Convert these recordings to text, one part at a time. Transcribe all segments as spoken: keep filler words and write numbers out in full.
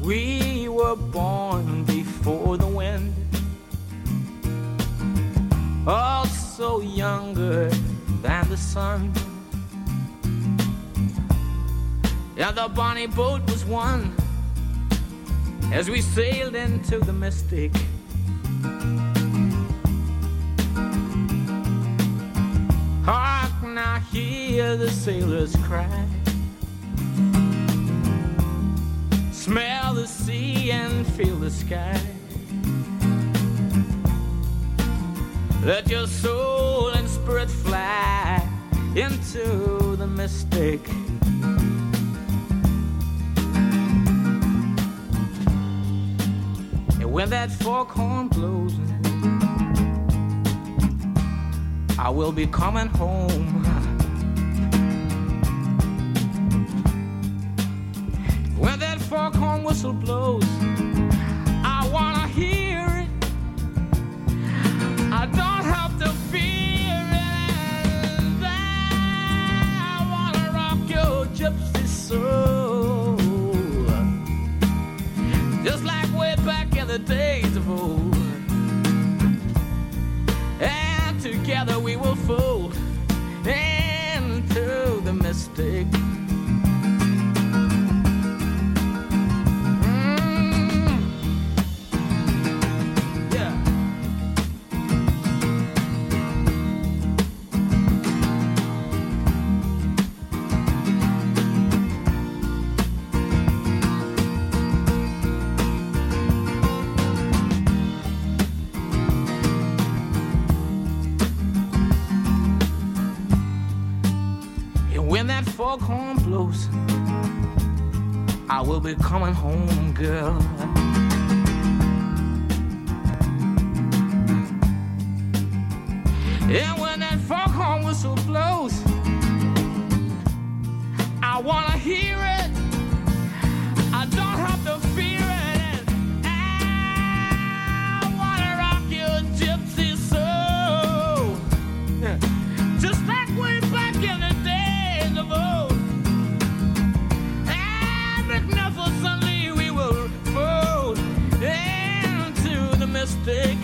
We were born before the wind, also younger than the sun. Yeah, the bonnie boat was one as we sailed into the mystic. Hark now, hear the sailors cry. Smell the sea and feel the sky. Let your soul and spirit fly into the mystic. And when that foghorn blows, I will be coming home. When that foghorn whistle blows, I wanna hear it. I don't have to fear it. I wanna rock your gypsy soul, just like way back in the days of old. And together we will fold into the mystic. When that foghorn blows, I will be coming home, girl. And when that foghorn whistle blows, I wanna hear it. I don't have to fear it. I wanna rock your gypsy soul, just like way back in the day. Magnificently we will fold into the mystic.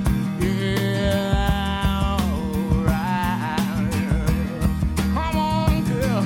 Yeah, alright. Come on, girl.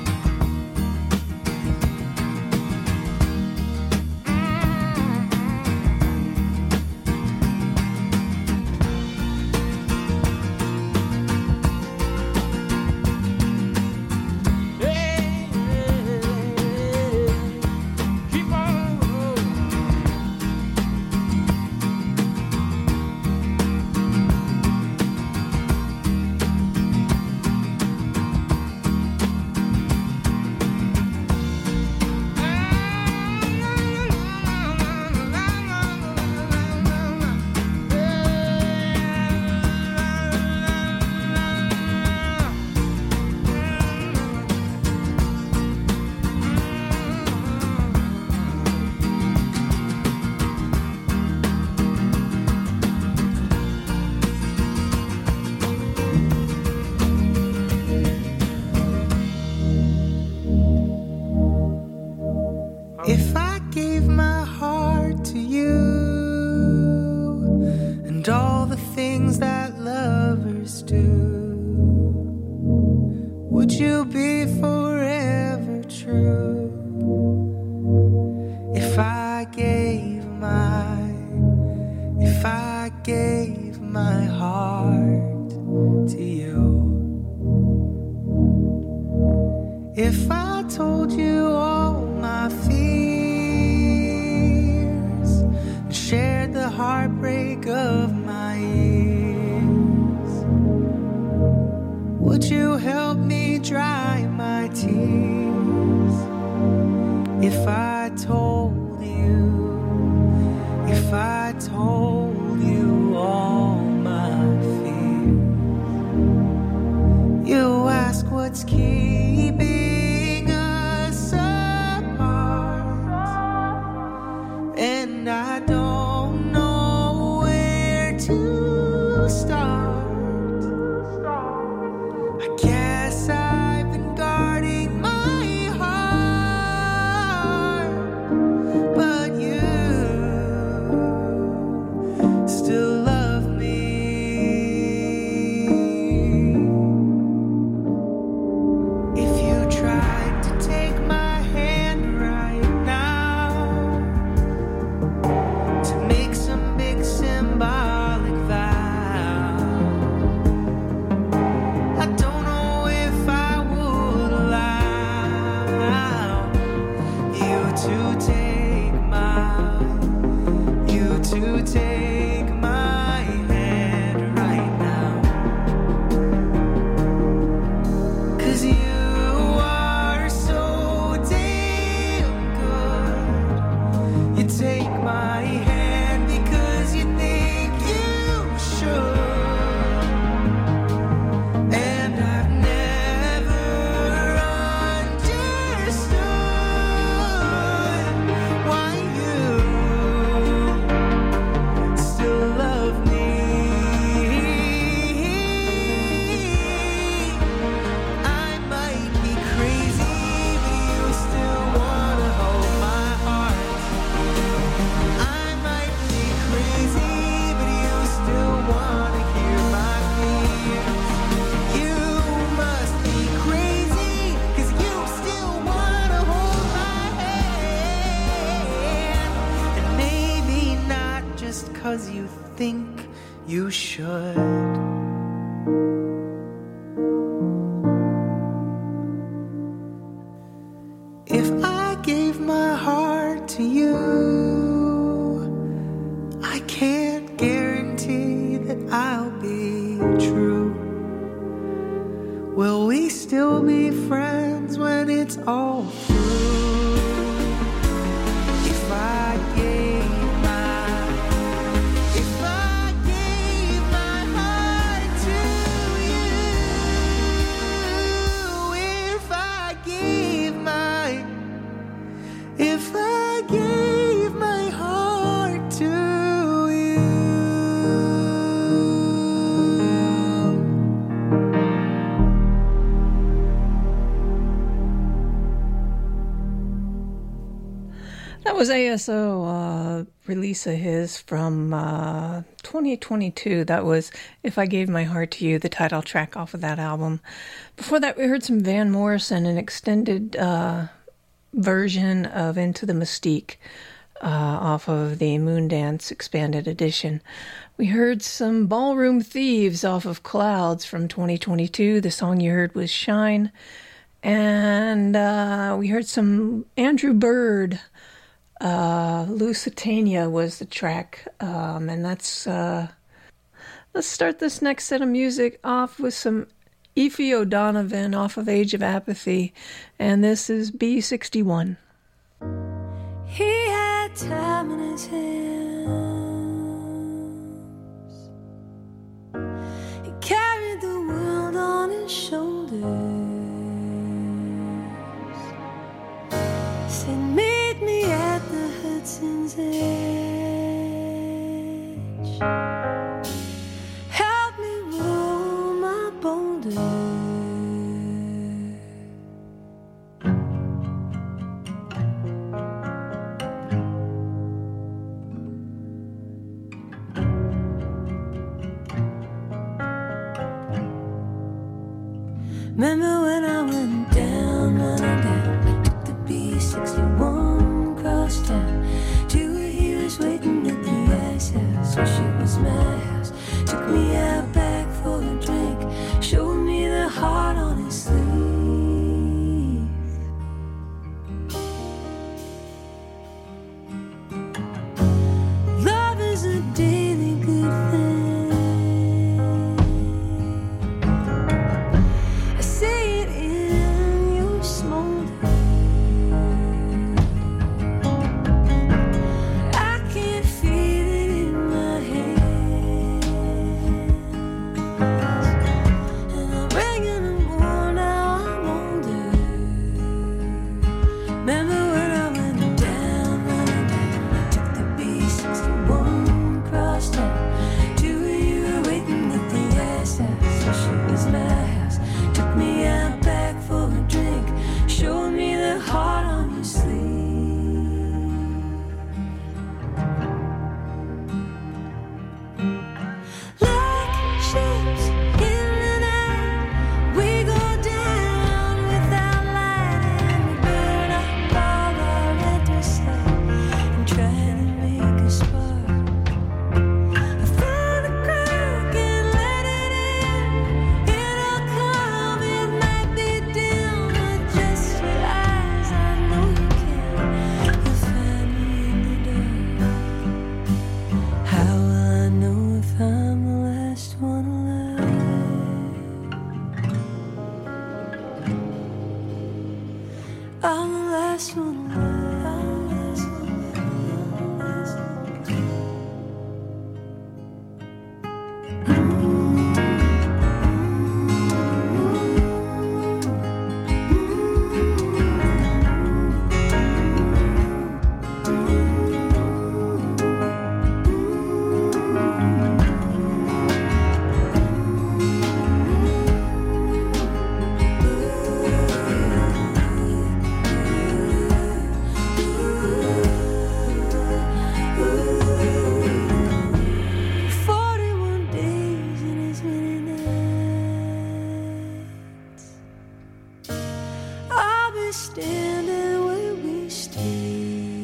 If I gave my heart to you and all the things that lovers do, would you be forever true? If I gave my, if I gave my heart to you, if I told you all my fears and shared the heartbreak of my years, would you help me dry my tears? If I told you, if I told you all my fears, you ask what's keeping us apart, and I don't know where to start. I guess I've been guarding my heart, but should. If I gave my heart to you, I can't guarantee that I'll be true. Will we still be friends when it's all through? If I gave my, if I gave my heart to you, if I gave my, if I gave my heart to you. That was A S O, uh, release of his from uh, twenty twenty-two. That was If I Gave My Heart to You, the title track off of that album. Before that, we heard some Van Morrison, an extended uh, version of Into the Mystique uh, off of the Moondance Expanded Edition. We heard some Ballroom Thieves off of Clouds from twenty twenty-two. The song you heard was Shine. And uh, we heard some Andrew Bird. Uh, Lusitania was the track, um, and that's, uh, let's start this next set of music off with some Aoife O'Donovan off of Age of Apathy, and this is B sixty-one. He had time in his hands, he carried the world on his shoulders, said meet me at the Hudson's edge, help me roll my boulders. Remember when I went down, running down, took the B sixty-one cross town, two heroes waiting at the ice house, wish it was my house, took me out back for a drink, showed me the heart on his sleeve. Love is a daily good thing,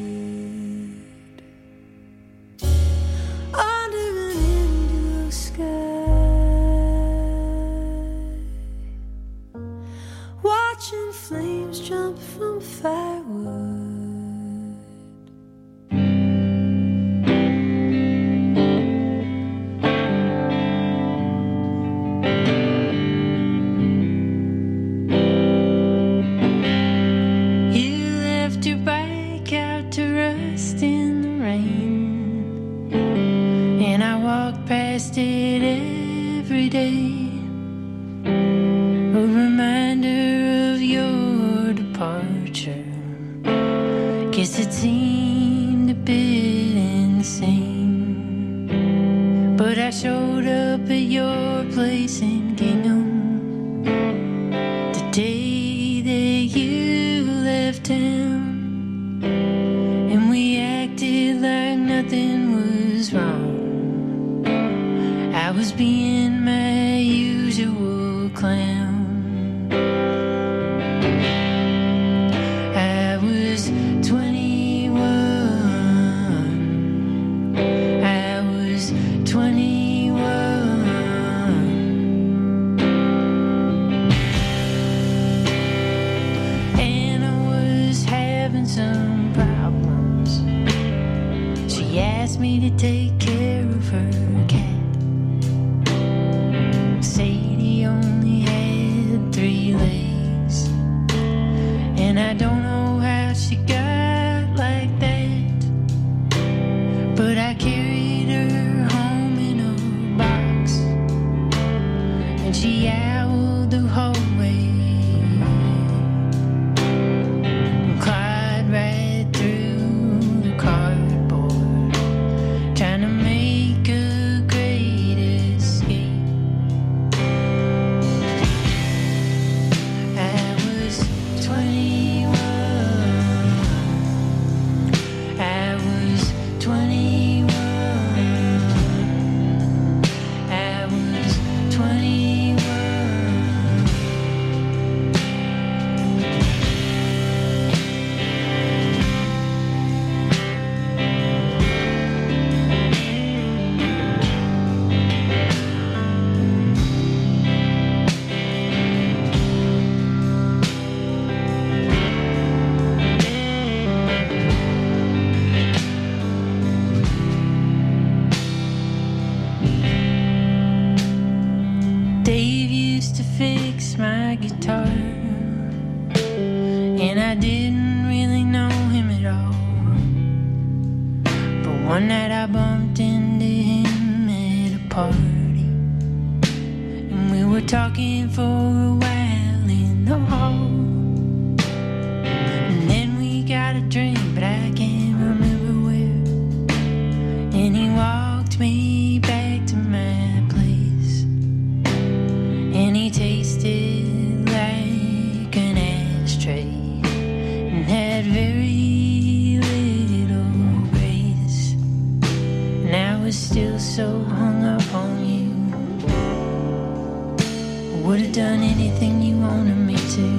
sky. watching flames jump from firewood. Past it every day, a reminder of your departure. Guess it seemed a bit insane, but I showed up at your place in Gingham the day that you left town, and we acted like nothing was wrong. I was being my usual clown. I was twenty-one. I was twenty-one. And I was having some problems. She asked me to take care of her cat. Sadie only had three legs, and I don't know how she got like that, but I carried her home in a box, and she owled the hallway and clawed right through the cardboard, trying to make a great escape. Dave used to fix my guitar, and I didn't really know him at all. But one night I bumped into him at a party, and we were talking for a while in the hall. And then we got a drink, but I can't remember where. And he walked me back to my place, and he tasted like an ashtray and had very little grace. And I was still so hung up on you, I would have done anything you wanted me to.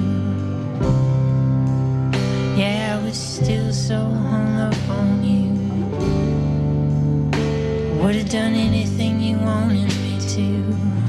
Yeah, I was still so hung up on you, I would have done anything you wanted me to.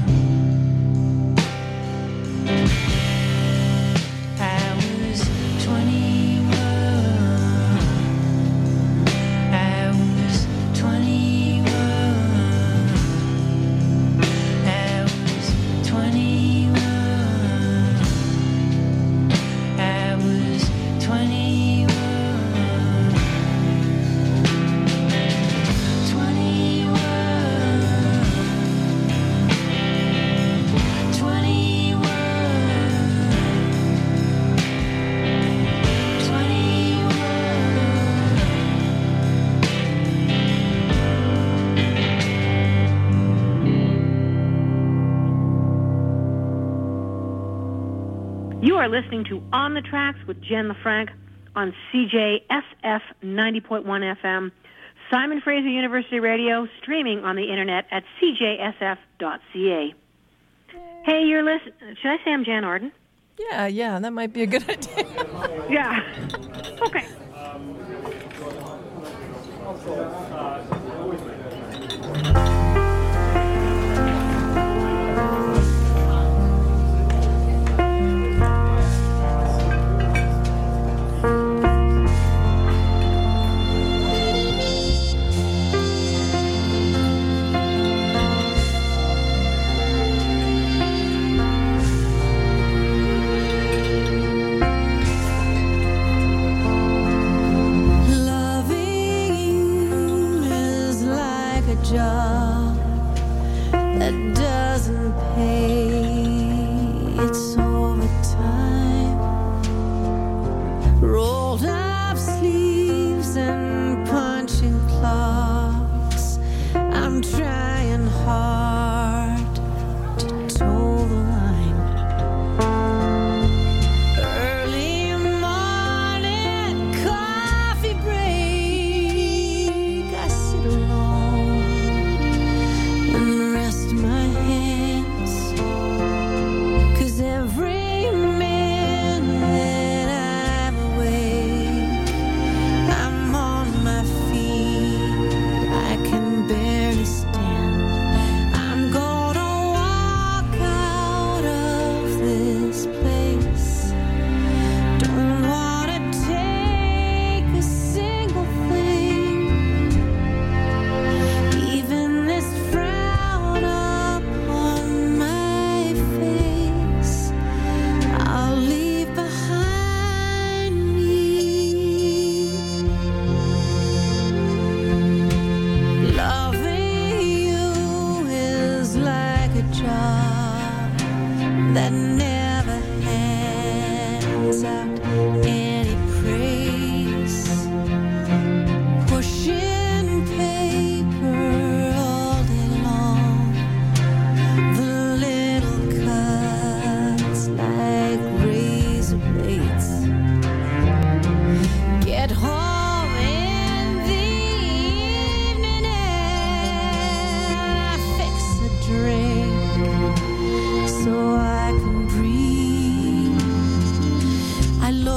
You are listening to On the Tracks with Jen LaFranc on C J S F ninety point one F M, Simon Fraser University Radio, streaming on the internet at c j s f dot c a. Hey, you're listening. Should I say I'm Jan Arden? Yeah, yeah, that might be a good idea. Yeah. Okay.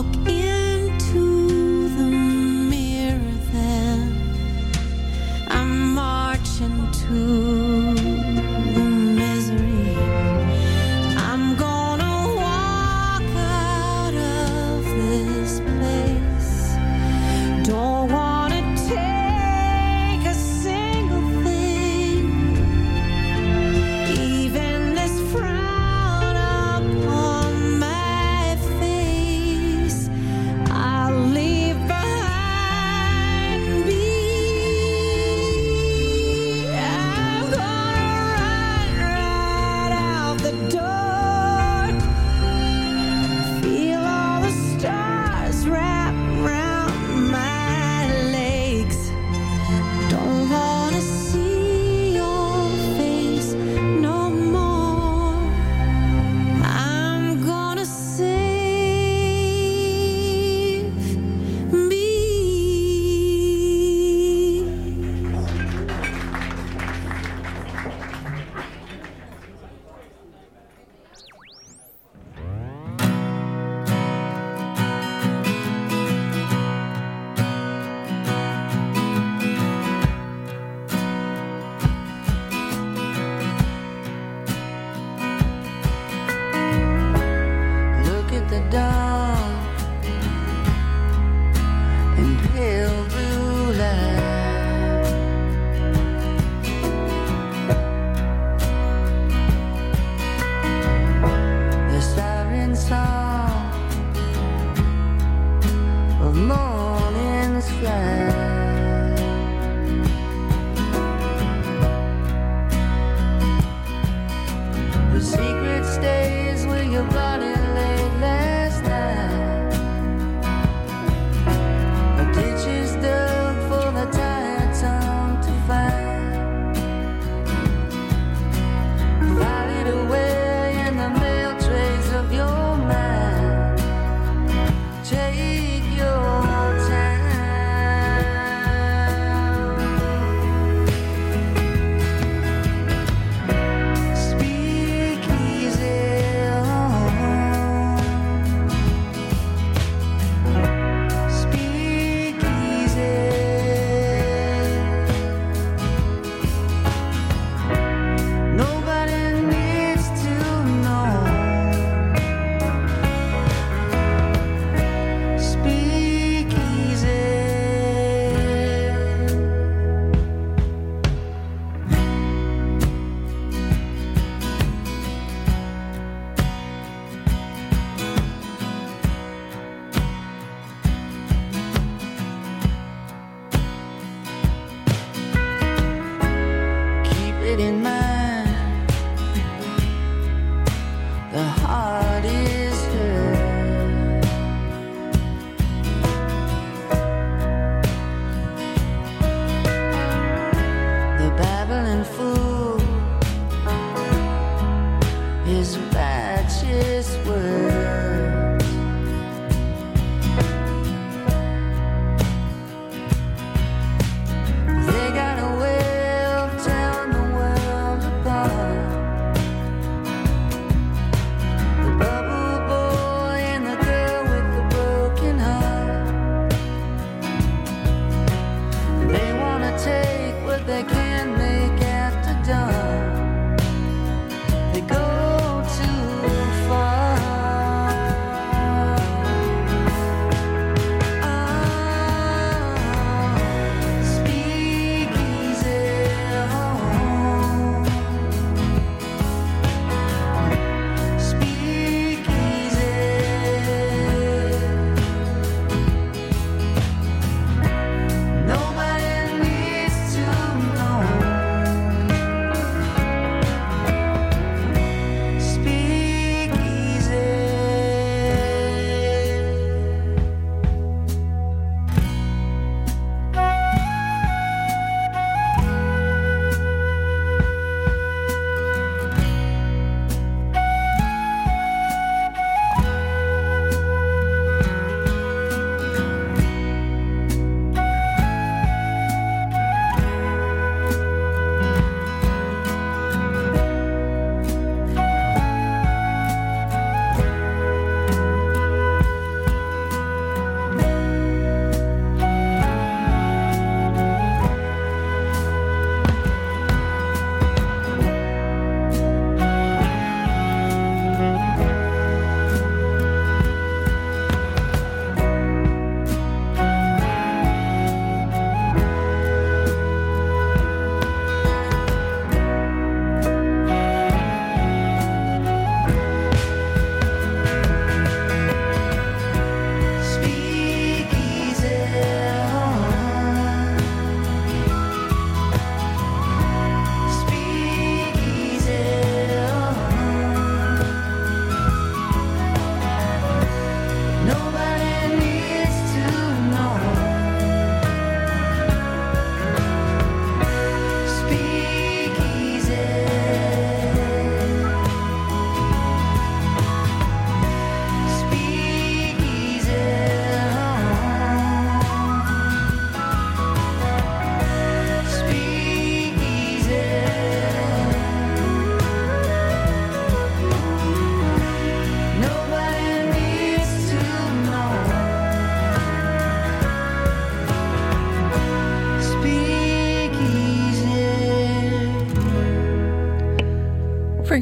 Take your time.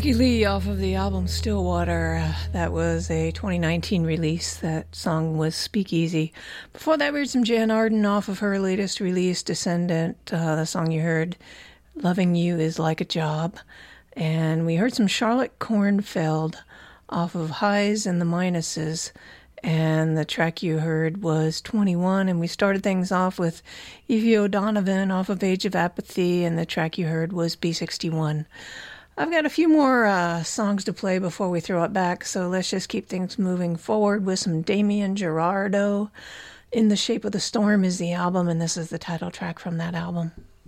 Frankie Lee off of the album Stillwater. Uh, that was a twenty nineteen release. That song was Speakeasy. Before that, we heard some Jan Arden off of her latest release, Descendant. Uh, the song you heard, Loving You Is Like a Job. And we heard some Charlotte Kornfeld off of Highs and the Minuses. And the track you heard was twenty-one. And we started things off with Evie O'Donovan off of Age of Apathy. And the track you heard was B sixty-one. I've got a few more uh, songs to play before we throw it back, so let's just keep things moving forward with some Damien Gerardo. In the Shape of the Storm is the album, and this is the title track from that album.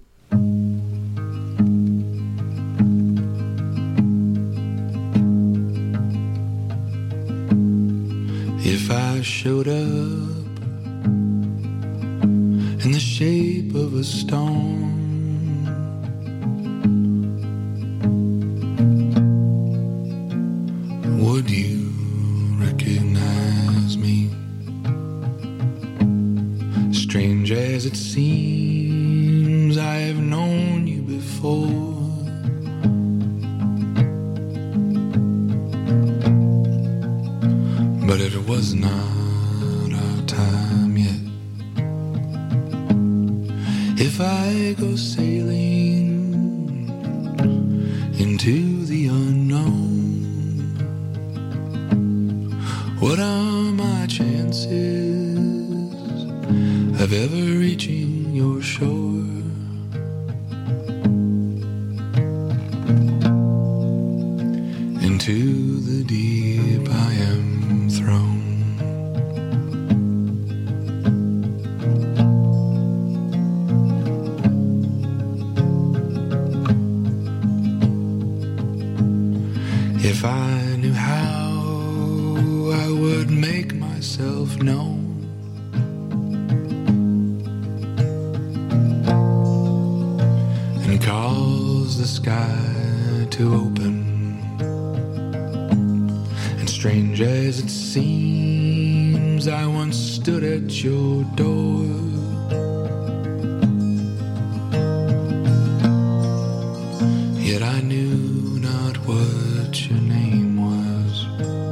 If I showed up in the shape of a storm, would you recognize me? Strange as it seems, I've known you before. But it was not our time yet. If I go sailing into the unknown, what are my chances of ever reaching your shore? Into the deep I am thrown. If I knew how I would make myself known, and cause the sky to open. And strange as it seems, I once stood at your door. Yet I knew not what your name was.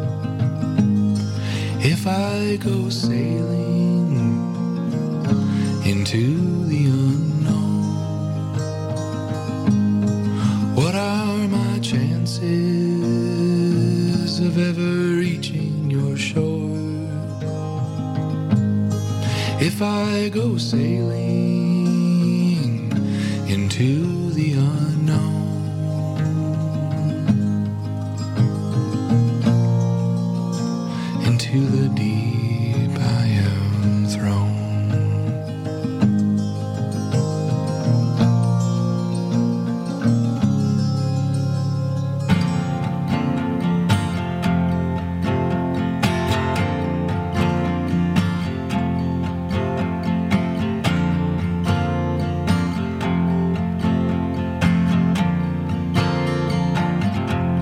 If I go sailing into the unknown, what are my chances of ever reaching your shore? If I go sailing into the unknown, into the deep I am thrown.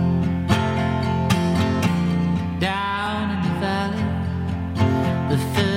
Down in the valley, the